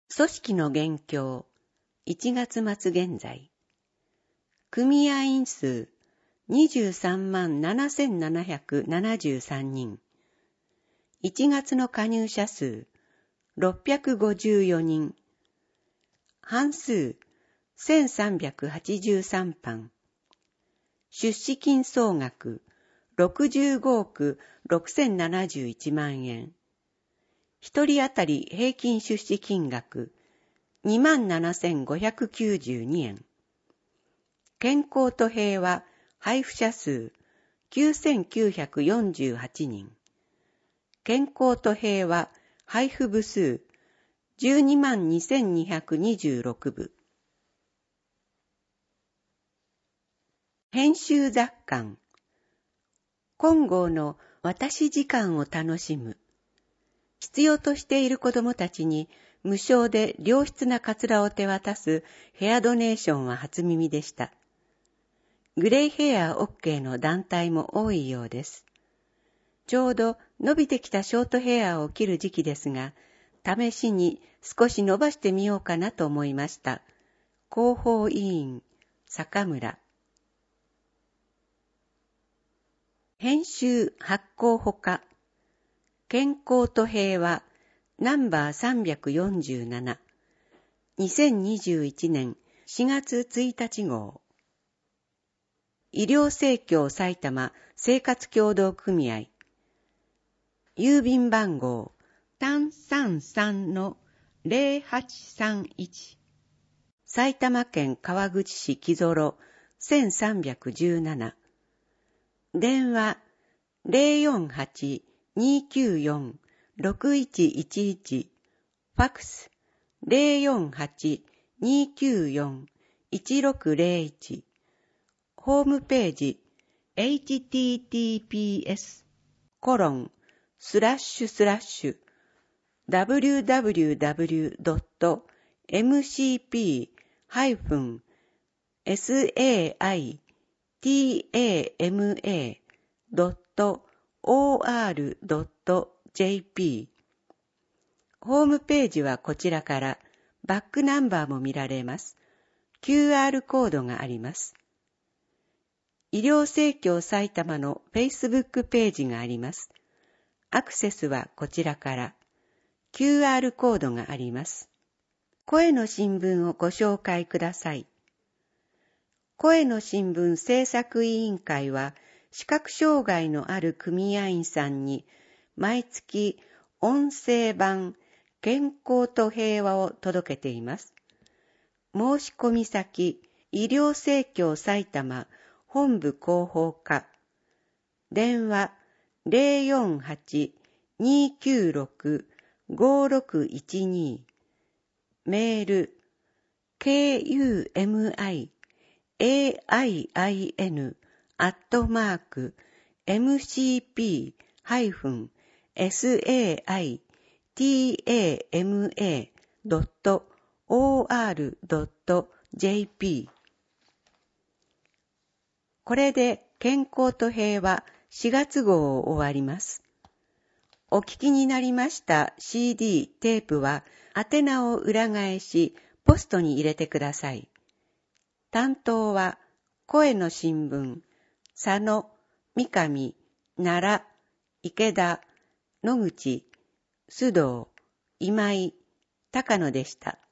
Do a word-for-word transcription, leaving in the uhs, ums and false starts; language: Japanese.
組織の現況、いちがつ末現在。組合員数にじゅうさんまんななせんななひゃくななじゅうさんにん。いちがつの加入者数ろっぴゃくごじゅうよにん。半数せんさんびゃくはちじゅうさんパン。出資金総額ろくじゅうごおくろくせんななじゅういちまんえん。一人当たり平均出資金額にまんななせんごひゃくきゅうじゅうにえん。健康と平和配布者数きゅうせんきゅうひゃくよんじゅうはちにん。健康と平和配布部数じゅうにまんにせんにひゃくにじゅうろくぶ。編集雑感。金剛の私時間を楽しむ。必要としている子どもたちに無償で良質なカツラを手渡すヘアドネーションは初耳でした。グレイヘア OK の団体も多いようです。ちょうど伸びてきたショートヘアを切る時期ですが、試しに少し伸ばしてみようかなと思いました。広報委員、坂村。編集発行ほか。健康と平和ナンバーさんびゃくよんじゅうなな。にせんにじゅういちねんしがつついたち号。医療生協埼玉生活協同組合。郵便番号さんさんさんのぜろはちさんいち。埼玉県川口市木曽せんさんびゃくじゅうなな。電話ぜろよんはち にきゅうよん ろくいちいちいち。ファックスぜろよんはち にきゅうよん いちろくぜろいち。ホームページ エイチティーティーピーエス コロンスラッシュスラッシュ ダブリューダブリューダブリュードットエムシーピーハイフンサイタマドットオーアールドットジェーピー。ホームページはこちらからバックナンバーも見られます。キューアール コードがあります。医療生協埼玉の Facebook ページがあります。アクセスはこちらから。キューアール コードがあります。声の新聞をご紹介ください。声の新聞制作委員会は、視覚障害のある組合員さんに毎月音声版健康と平和を届けています。申し込み先、医療生協埼玉本部広報課。電話ぜろよんはち にきゅうろく ごろくいちに。メール ケーユーエムアイエーアイアイエヌ アットマーク エムシーピーハイフンサイタマドットオーアールドットジェーピー。これで健康と平和しがつ号を終わります。お聞きになりました シーディー、テープは宛名を裏返しポストに入れてください。担当は声の新聞、佐野、三上、奈良、池田、野口、須藤、今井、高野でした。